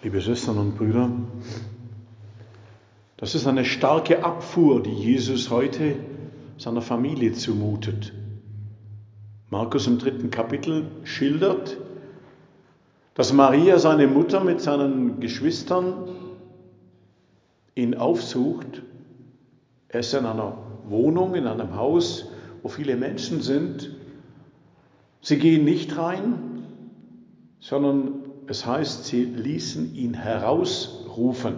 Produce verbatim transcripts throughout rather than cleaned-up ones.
Liebe Schwestern und Brüder, das ist eine starke Abfuhr, die Jesus heute seiner Familie zumutet. Markus im dritten Kapitel schildert, dass Maria, seine Mutter, mit seinen Geschwistern ihn aufsucht. Er ist in einer Wohnung, in einem Haus, wo viele Menschen sind. Sie gehen nicht rein, sondern es heißt, sie ließen ihn herausrufen.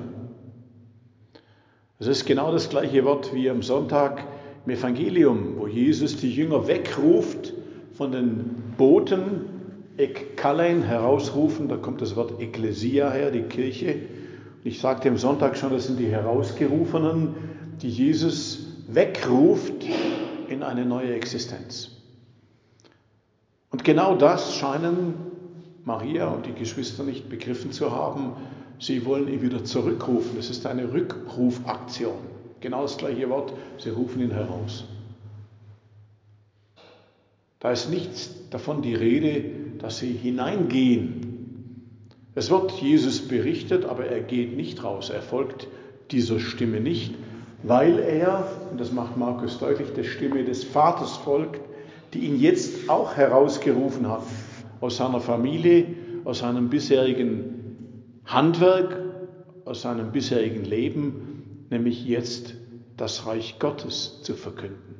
Es ist genau das gleiche Wort wie am Sonntag im Evangelium, wo Jesus die Jünger wegruft von den Boten, ekkalein, herausrufen, da kommt das Wort Ekklesia her, die Kirche. Ich sagte am Sonntag schon, das sind die Herausgerufenen, die Jesus wegruft in eine neue Existenz. Und genau das scheinen Maria und die Geschwister nicht begriffen zu haben. Sie wollen ihn wieder zurückrufen. Es ist eine Rückrufaktion. Genau das gleiche Wort, sie rufen ihn heraus. Da ist nichts davon die Rede, dass sie hineingehen. Es wird Jesus berichtet, aber er geht nicht raus. Er folgt dieser Stimme nicht, weil er, und das macht Markus deutlich, der Stimme des Vaters folgt, die ihn jetzt auch herausgerufen hat aus seiner Familie, aus seinem bisherigen Handwerk, aus seinem bisherigen Leben, nämlich jetzt das Reich Gottes zu verkünden.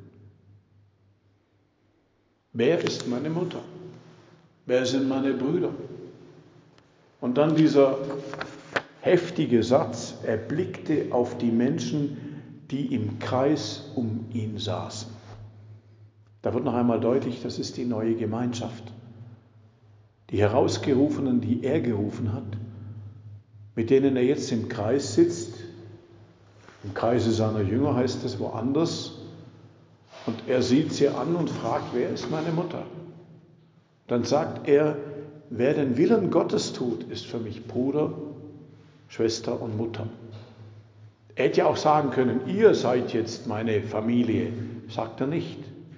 Wer ist meine Mutter? Wer sind meine Brüder? Und dann dieser heftige Satz, er blickte auf die Menschen, die im Kreis um ihn saßen. Da wird noch einmal deutlich, das ist die neue Gemeinschaft. Die Herausgerufenen, die er gerufen hat, mit denen er jetzt im Kreis sitzt, im Kreise seiner Jünger heißt es woanders, und er sieht sie an und fragt, wer ist meine Mutter? Dann sagt er, wer den Willen Gottes tut, ist für mich Bruder, Schwester und Mutter. Er hätte ja auch sagen können, ihr seid jetzt meine Familie, sagt er nicht.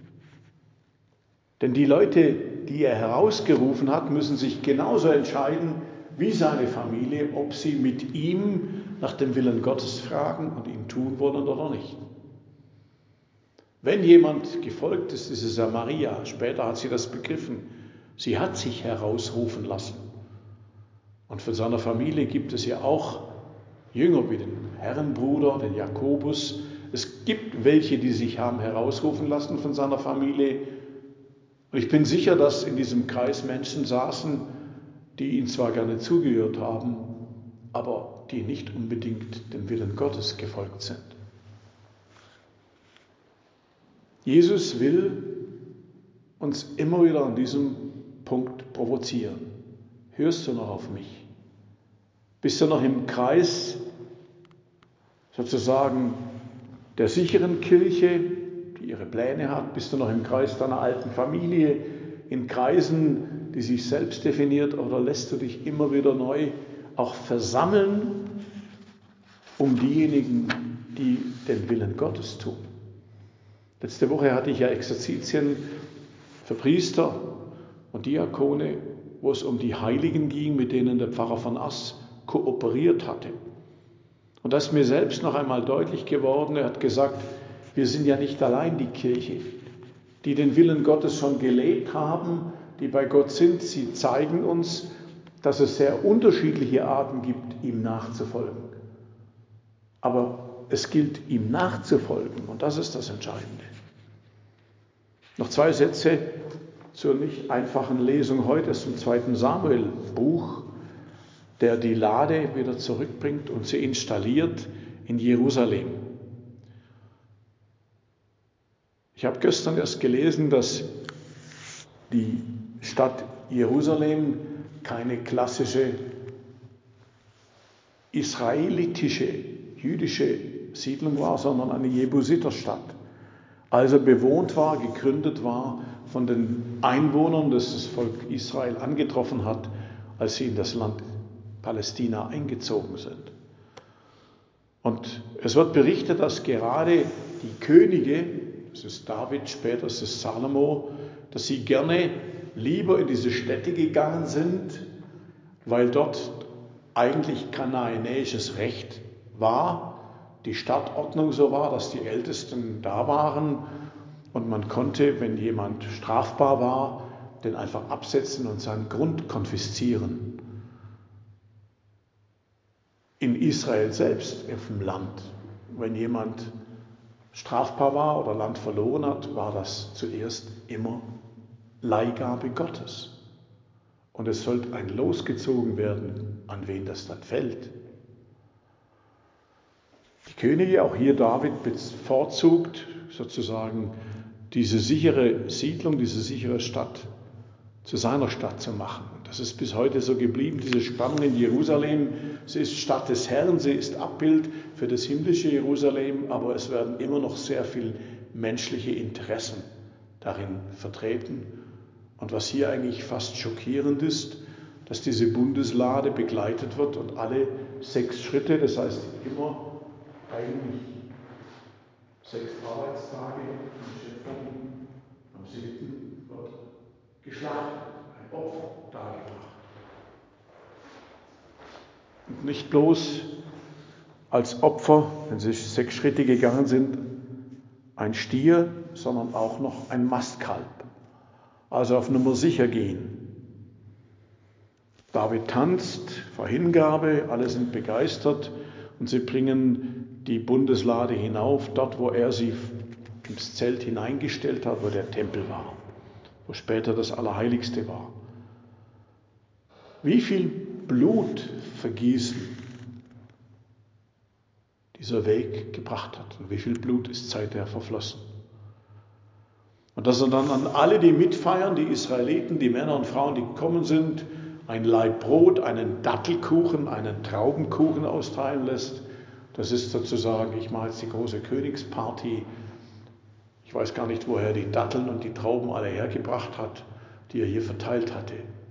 Denn die Leute, die er herausgerufen hat, müssen sich genauso entscheiden wie seine Familie, ob sie mit ihm nach dem Willen Gottes fragen und ihn tun wollen oder nicht. Wenn jemand gefolgt ist, ist es ja Maria. Später hat sie das begriffen. Sie hat sich herausrufen lassen. Und von seiner Familie gibt es ja auch Jünger wie den Herrenbruder, den Jakobus. Es gibt welche, die sich haben herausrufen lassen von seiner Familie. Und ich bin sicher, dass in diesem Kreis Menschen saßen, die ihm zwar gerne zugehört haben, aber die nicht unbedingt dem Willen Gottes gefolgt sind. Jesus will uns immer wieder an diesem Punkt provozieren. Hörst du noch auf mich? Bist du noch im Kreis sozusagen der sicheren Kirche, die ihre Pläne hat? Bist du noch im Kreis deiner alten Familie, in Kreisen, die sich selbst definiert, oder lässt du dich immer wieder neu auch versammeln um diejenigen, die den Willen Gottes tun? Letzte Woche hatte ich ja Exerzitien für Priester und Diakone, wo es um die Heiligen ging, mit denen der Pfarrer von Ass kooperiert hatte. Und das ist mir selbst noch einmal deutlich geworden. Er hat gesagt, wir sind ja nicht allein die Kirche, die den Willen Gottes schon gelebt haben, die bei Gott sind. Sie zeigen uns, dass es sehr unterschiedliche Arten gibt, ihm nachzufolgen. Aber es gilt, ihm nachzufolgen, und das ist das Entscheidende. Noch zwei Sätze zur nicht einfachen Lesung heute aus dem zweiten Samuel-Buch, der die Lade wieder zurückbringt und sie installiert in Jerusalem. Ich habe gestern erst gelesen, dass die Stadt Jerusalem keine klassische israelitische, jüdische Siedlung war, sondern eine Jebusiterstadt. Also bewohnt war, gegründet war von den Einwohnern, das das Volk Israel angetroffen hat, als sie in das Land Palästina eingezogen sind. Und es wird berichtet, dass gerade die Könige, das ist David, später ist es Salomo, dass sie gerne lieber in diese Städte gegangen sind, weil dort eigentlich kanaanäisches Recht war, die Stadtordnung so war, dass die Ältesten da waren und man konnte, wenn jemand strafbar war, den einfach absetzen und seinen Grund konfiszieren. In Israel selbst, auf dem Land, wenn jemand strafbar war oder Land verloren hat, war das zuerst immer Leihgabe Gottes. Und es sollte ein Los gezogen werden, an wen das dann fällt. Die Könige, auch hier David, bevorzugt sozusagen diese sichere Siedlung, diese sichere Stadt zu seiner Stadt zu machen. Und das ist bis heute so geblieben, diese Spannung in Jerusalem. Sie ist Stadt des Herrn, sie ist Abbild für das himmlische Jerusalem, aber es werden immer noch sehr viel menschliche Interessen darin vertreten. Und was hier eigentlich fast schockierend ist, dass diese Bundeslade begleitet wird und alle sechs Schritte, das heißt immer eigentlich sechs Arbeitstage in Schöpfung, am siebten wird geschlachtet, ein Opfer dargebracht. Und nicht bloß als Opfer, wenn sie sechs Schritte gegangen sind, ein Stier, sondern auch noch ein Mastkalb. Also auf Nummer sicher gehen. David tanzt vor Hingabe, alle sind begeistert und sie bringen die Bundeslade hinauf, dort wo er sie ins Zelt hineingestellt hat, wo der Tempel war, wo später das Allerheiligste war. Wie viel Blutvergießen dieser Weg gebracht hat und wie viel Blut ist seither verflossen. Und dass er dann an alle, die mitfeiern, die Israeliten, die Männer und Frauen, die gekommen sind, ein Laib Brot, einen Dattelkuchen, einen Traubenkuchen austeilen lässt. Das ist sozusagen, ich mache jetzt die große Königsparty. Ich weiß gar nicht, woher er die Datteln und die Trauben alle hergebracht hat, die er hier verteilt hatte.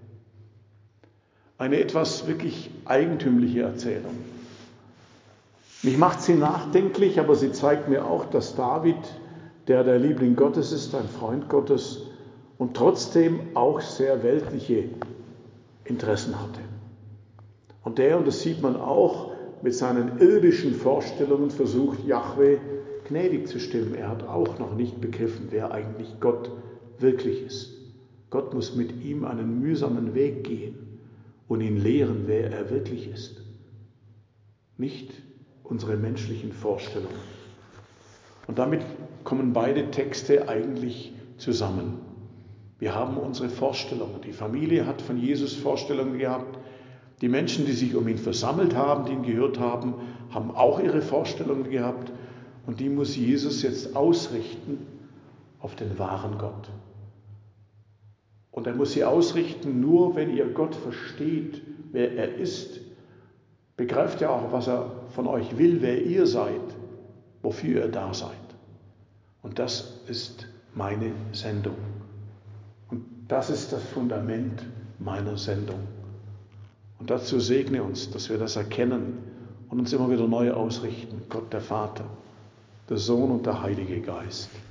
Eine etwas wirklich eigentümliche Erzählung. Mich macht sie nachdenklich, aber sie zeigt mir auch, dass David, der der Liebling Gottes ist, ein Freund Gottes und trotzdem auch sehr weltliche Interessen hatte. Und der, und das sieht man auch, mit seinen irdischen Vorstellungen versucht, Jahwe gnädig zu stimmen. Er hat auch noch nicht begriffen, wer eigentlich Gott wirklich ist. Gott muss mit ihm einen mühsamen Weg gehen und ihn lehren, wer er wirklich ist. Nicht unsere menschlichen Vorstellungen. Und damit kommen beide Texte eigentlich zusammen. Wir haben unsere Vorstellungen. Die Familie hat von Jesus Vorstellungen gehabt. Die Menschen, die sich um ihn versammelt haben, die ihn gehört haben, haben auch ihre Vorstellungen gehabt. Und die muss Jesus jetzt ausrichten auf den wahren Gott. Und er muss sie ausrichten, nur wenn ihr Gott versteht, wer er ist, begreift er auch, was er von euch will, wer ihr seid, wofür ihr da seid. Und das ist meine Sendung. Und das ist das Fundament meiner Sendung. Und dazu segne uns, dass wir das erkennen und uns immer wieder neu ausrichten. Gott der Vater, der Sohn und der Heilige Geist.